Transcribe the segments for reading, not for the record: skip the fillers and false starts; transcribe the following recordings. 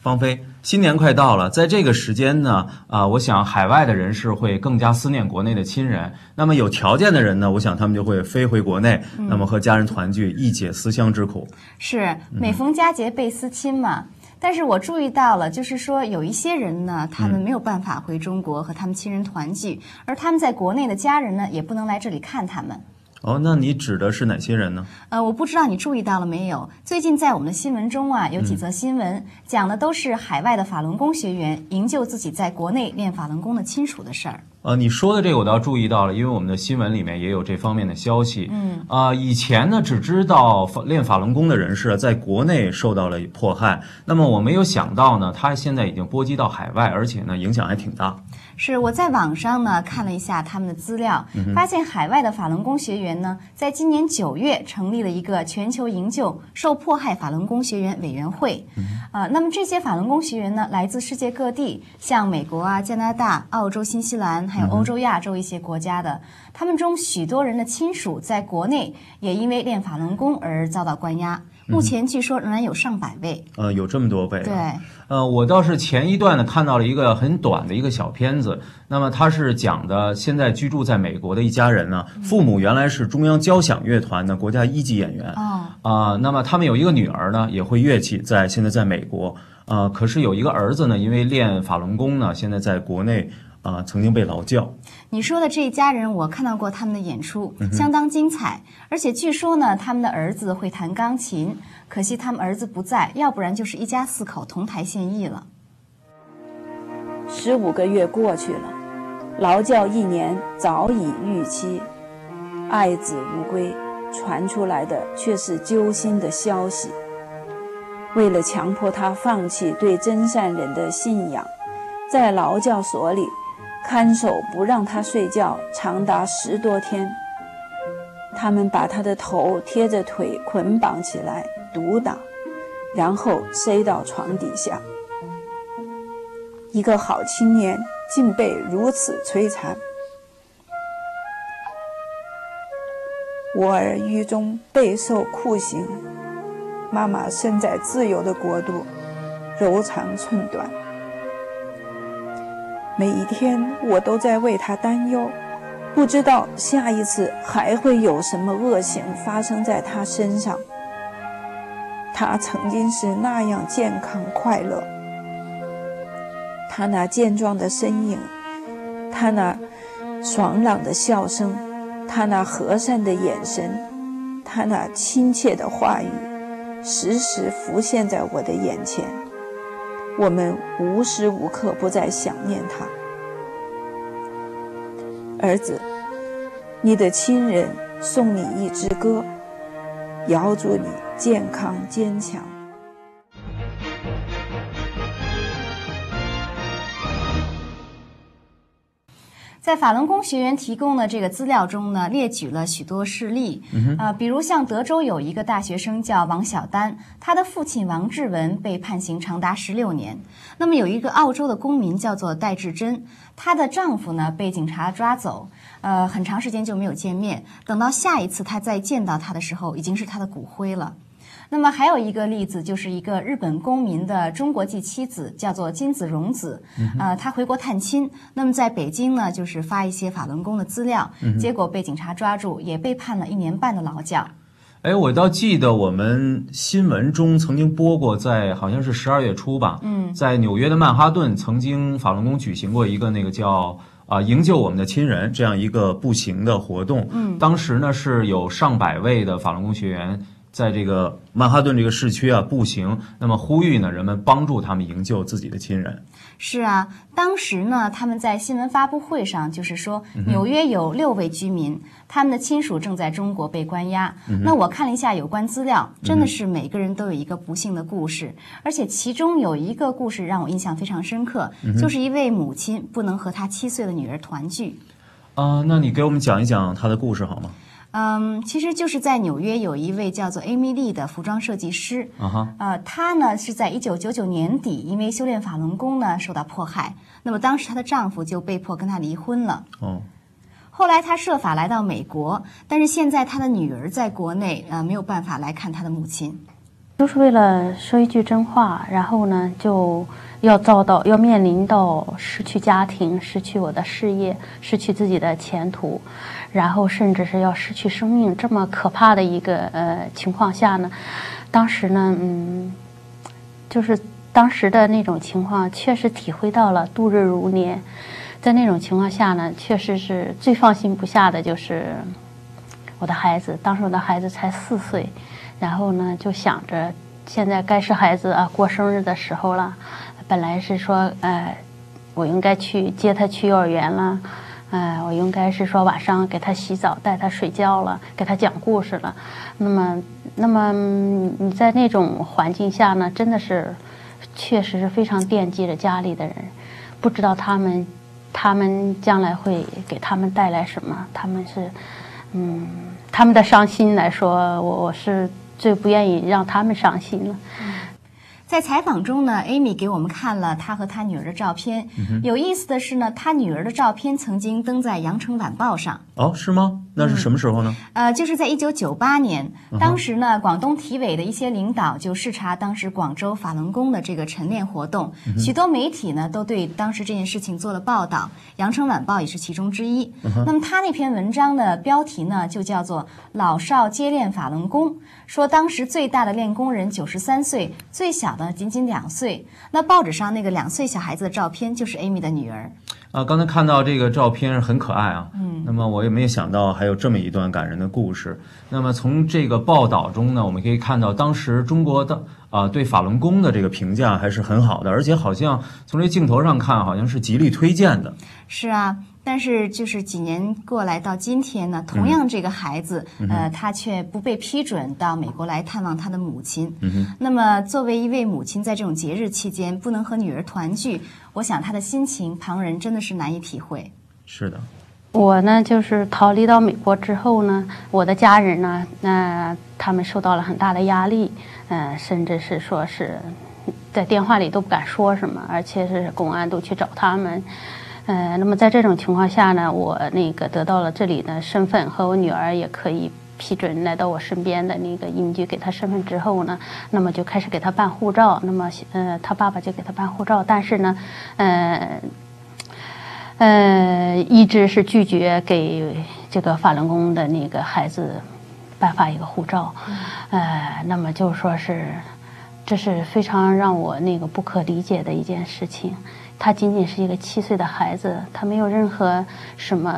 芳菲，新年快到了，在这个时间呢，我想海外的人士会更加思念国内的亲人。那么有条件的人呢，我想他们就会飞回国内，那么和家人团聚，一解思乡之苦。 是，每逢佳节倍思亲嘛。但是我注意到了，就是说有一些人呢，他们没有办法回中国和他们亲人团聚，而他们在国内的家人呢，也不能来这里看他们。 哦，那你指的是哪些人呢？ 我不知道你注意到了没有？最近在我们的新闻中啊，有几则新闻讲的都是海外的法轮功学员营救自己在国内练法轮功的亲属的事儿。 你说的这个我倒注意到了，因为我们的新闻里面也有这方面的消息。以前呢只知道练法轮功的人士在国内受到了迫害，那么我没有想到呢，他现在已经波及到海外，而且呢影响还挺大。 是，我在网上呢看了一下他们的资料，发现海外的法轮功学员呢，在今年9月成立了一个全球营救受迫害法轮功学员委员会。那么这些法轮功学员呢，来自世界各地，像美国啊、加拿大、澳洲、新西兰，还有欧洲、亚洲一些国家的。他们中许多人的亲属在国内也因为练法轮功而遭到关押。目前据说仍然有上百位。 有这么多位。 对。 我倒是前一段呢看到了一个很短的一个小片子，那么它是讲的现在居住在美国的一家人呢，父母原来是中央交响乐团的国家1级演员。那么他们有一个女儿呢，也会乐器，现在在美国。可是有一个儿子呢，因为练法轮功呢，现在在国内曾经被劳教。 你说的这一家人，我看到过他们的演出，相当精彩。而且据说呢，他们的儿子会弹钢琴，可惜他们儿子不在，要不然就是一家4口同台献艺了。 15个月过去了，劳教1年早已逾期，爱子无归，传出来的却是揪心的消息。为了强迫他放弃对真善人的信仰，在劳教所里看守不让他睡觉长达10多天，他们把他的头贴着腿捆绑起来毒打，然后塞到床底下。一个好青年竟被如此摧残。我儿狱中备受酷刑，妈妈身在自由的国度，柔肠寸断。每一天我都在为他担忧，不知道下一次还会有什么恶行发生在他身上。他曾经是那样健康快乐，他那健壮的身影，他那爽朗的笑声，他那和善的眼神，他那亲切的话语，时时浮现在我的眼前。我们无时无刻不在想念他。儿子，你的亲人送你一支歌，遥祝你健康坚强。 在法轮功学员提供的这个资料中呢，列举了许多事例。比如像德州有一个大学生叫王小丹，他的父亲王志文被判刑长达16年。那么有一个澳洲的公民叫做戴志珍，她的丈夫呢被警察抓走，很长时间就没有见面。等到下一次他再见到他的时候，已经是他的骨灰了。那么还有一个例子，就是一个日本公民的中国籍妻子，叫做金子荣子。她回国探亲，那么在北京呢，就是发一些法轮功的资料，结果被警察抓住，也被判了1年半的劳教。 我倒记得我们新闻中曾经播过，在好像是12月初吧，在纽约的曼哈顿曾经法轮功举行过一个那个叫营救我们的亲人这样一个步行的活动。当时呢是有上百位的法轮功学员在这个曼哈顿这个市区步行，那么呼吁呢人们帮助他们营救自己的亲人。 是啊，当时呢他们在新闻发布会上就是说，纽约有6位居民，他们的亲属正在中国被关押。那我看了一下有关资料，真的是每个人都有一个不幸的故事，而且其中有一个故事让我印象非常深刻，就是一位母亲不能和她7岁的女儿团聚。 那你给我们讲一讲她的故事好吗？ 其实就是在纽约有一位叫做 Amy Lee 的服装设计师，她呢是在1999年底因为修炼法轮功呢受到迫害，那么当时她的丈夫就被迫跟她离婚了。后来她设法来到美国，但是现在她的女儿在国内没有办法来看她的母亲。 就是为了说一句真话，然后呢就要面临到失去家庭、失去我的事业、失去自己的前途，然后甚至是要失去生命这么可怕的一个情况下呢，当时呢，就是当时的那种情况，确实体会到了度日如年。在那种情况下呢，确实是最放心不下的就是我的孩子。当时我的孩子才4岁，然后呢就想着现在该是孩子过生日的时候了。本来是说我应该去接他去幼儿园了，我应该是说晚上给他洗澡、带他睡觉了，给他讲故事了。那么你在那种环境下呢，真的是确实是非常惦记着家里的人，不知道他们将来会给他们带来什么。他们的伤心来说，我是最不愿意让他们伤心了。 在采访中呢，Amy 给我们看了她和她女儿的照片。有意思的是呢，她女儿的照片曾经登在《羊城晚报》上。 哦，是吗？那是什么时候呢？ 就是在1998年，当时呢，广东体委的一些领导就视察当时广州法轮功的这个晨练活动，许多媒体呢都对当时这件事情做了报道，《羊城晚报》也是其中之一。那么他那篇文章的标题呢就叫做“老少皆练法轮功”，说当时最大的练功人93岁，最小的仅仅2岁。那报纸上那个2岁小孩子的照片就是 Amy 的女儿。 刚才看到这个照片很可爱啊，那么我也没有想到还有这么一段感人的故事。那么从这个报道中呢，我们可以看到当时中国的对法轮功的这个评价还是很好的，而且好像从这镜头上看，好像是极力推荐的。 是啊。但是就是几年过来到今天呢，同样这个孩子，他却不被批准到美国来探望他的母亲。那么作为一位母亲，在这种节日期间不能和女儿团聚，我想他的心情，旁人真的是难以体会。 是的。 我呢，就是逃离到美国之后呢，我的家人呢，他们受到了很大的压力，甚至是说是在电话里都不敢说什么，而且是公安都去找他们。那么在这种情况下呢，我得到了这里的身份，和我女儿也可以批准来到我身边的那个移民局给她身份之后呢，那么就开始给她办护照。那么她爸爸就给她办护照，但是呢，一直是拒绝给这个法轮功的那个孩子颁发一个护照。那么就说是这是非常让我不可理解的一件事情。他仅仅是一个7岁的孩子，他没有任何什么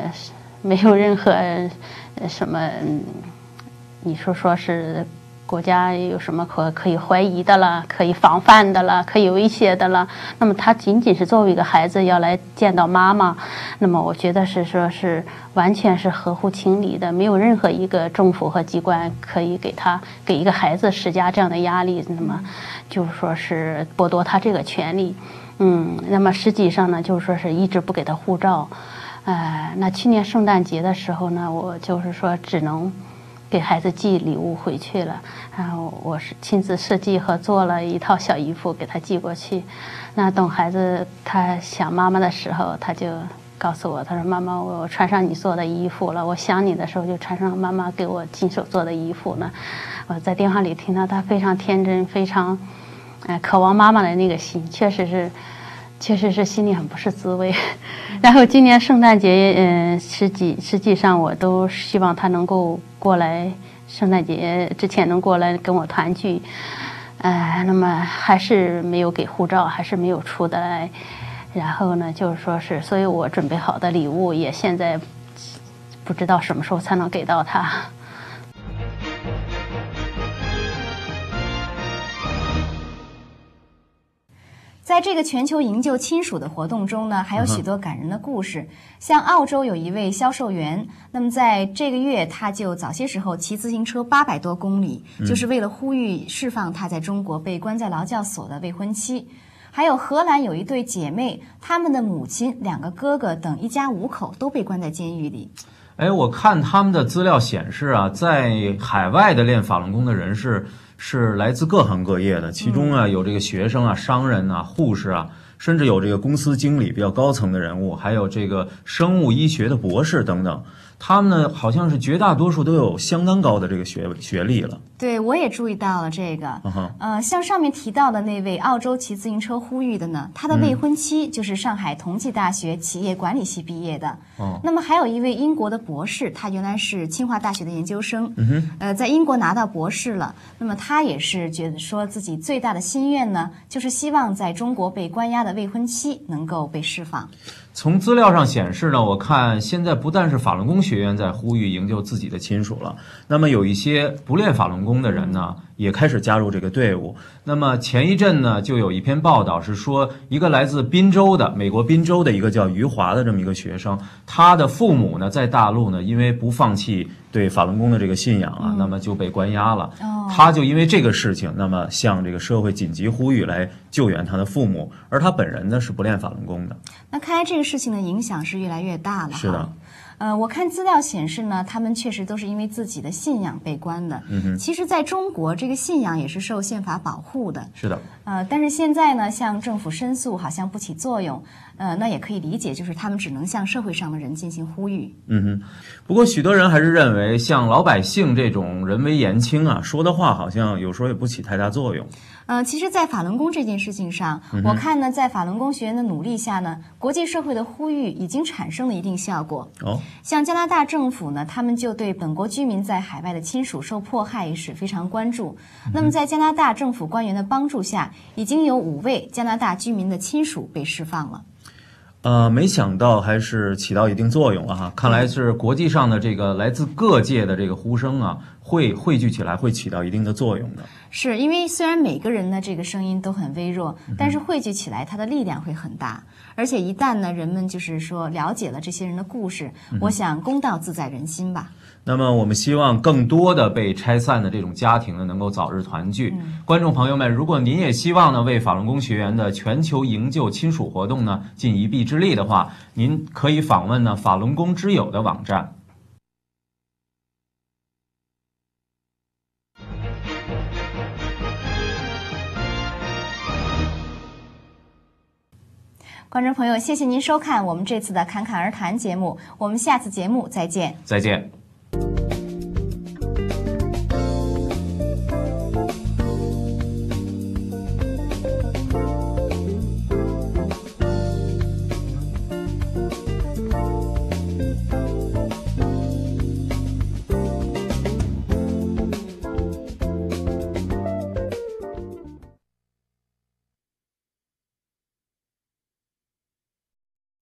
什么，你说是国家有什么可以怀疑的了，可以防范的了，可以威胁的了。那么他仅仅是作为一个孩子要来见到妈妈，那么我觉得是说是完全是合乎情理的，没有任何一个政府和机关可以给一个孩子施加这样的压力，那么就是说是剥夺他这个权利。那么实际上呢，就是说是一直不给他护照。那去年圣诞节的时候呢，我就是说只能给孩子寄礼物回去了。然后我是亲自设计和做了一套小衣服给他寄过去。那等孩子他想妈妈的时候，他就告诉我，他说：“妈妈，我穿上你做的衣服了。我想你的时候，就穿上妈妈给我亲手做的衣服呢。”我在电话里听到他非常天真，非常渴望妈妈的那个心，确实是心里很不是滋味。然后今年圣诞节，实际上我都希望他能够过来，圣诞节之前能过来跟我团聚。那么还是没有给护照，还是没有出得来。然后呢，就是说是，所以我准备好的礼物也现在不知道什么时候才能给到他。 在这个全球营救亲属的活动中呢，还有许多感人的故事。像澳洲有一位销售员，那么在这个月他就早些时候骑自行车800多公里，就是为了呼吁释放他在中国被关在劳教所的未婚妻。还有荷兰有一对姐妹，她们的母亲、2个哥哥等一家5口都被关在监狱里。 我看他们的资料显示啊，在海外的练法轮功的人是来自各行各业的，其中啊有这个学生啊、商人啊、护士啊， 甚至有这个公司经理比较高层的人物，还有这个生物医学的博士等等。他们呢，好像是绝大多数都有相当高的这个学历了。 对，我也注意到了这个。像上面提到的那位澳洲骑自行车呼吁的呢，他的未婚妻就是上海同济大学企业管理系毕业的。那么还有一位英国的博士，他原来是清华大学的研究生。在英国拿到博士了。那么他也是觉得说自己最大的心愿呢，就是希望在中国被关押的未婚妻能够被释放。 从资料上显示呢，我看现在不但是法轮功学员在呼吁营救自己的亲属了，那么有一些不练法轮功的人呢，也开始加入这个队伍。那么前一阵呢，就有一篇报道是说，一个来自美国宾州的一个叫余华的这么一个学生，他的父母呢在大陆呢，因为不放弃对法轮功的这个信仰啊，那么就被关押了。他就因为这个事情，那么向这个社会紧急呼吁来救援他的父母，而他本人呢是不练法轮功的。 那看来这个事情的影响是越来越大了。 是的。 我看资料显示呢，他们确实都是因为自己的信仰被关的。其实在中国，这个信仰也是受宪法保护的。 是的。 但是现在呢，向政府申诉好像不起作用。那也可以理解，就是他们只能向社会上的人进行呼吁。 不过许多人还是认为，像老百姓这种人微言轻啊，说的话好像有时候也不起太大作用。 其实，在法轮功这件事情上，我看呢，在法轮功学员的努力下呢，国际社会的呼吁已经产生了一定效果。像加拿大政府呢，他们就对本国居民在海外的亲属受迫害一事非常关注。那么，在加拿大政府官员的帮助下，已经有5位加拿大居民的亲属被释放了。 没想到还是起到一定作用了哈，看来是国际上的这个来自各界的这个呼声啊，会汇聚起来，会起到一定的作用的。 是因为虽然每个人的这个声音都很微弱，但是汇聚起来它的力量会很大。而且一旦呢，人们就是说了解了这些人的故事，我想公道自在人心吧。 那么我们希望更多的被拆散的这种家庭呢，能够早日团聚。观众朋友们，如果您也希望呢为法轮功学员的全球营救亲属活动呢尽一臂之力的话，您可以访问呢法轮功之友的网站。 观众朋友，谢谢您收看我们这次的侃侃而谈节目，我们下次节目再见。 再见。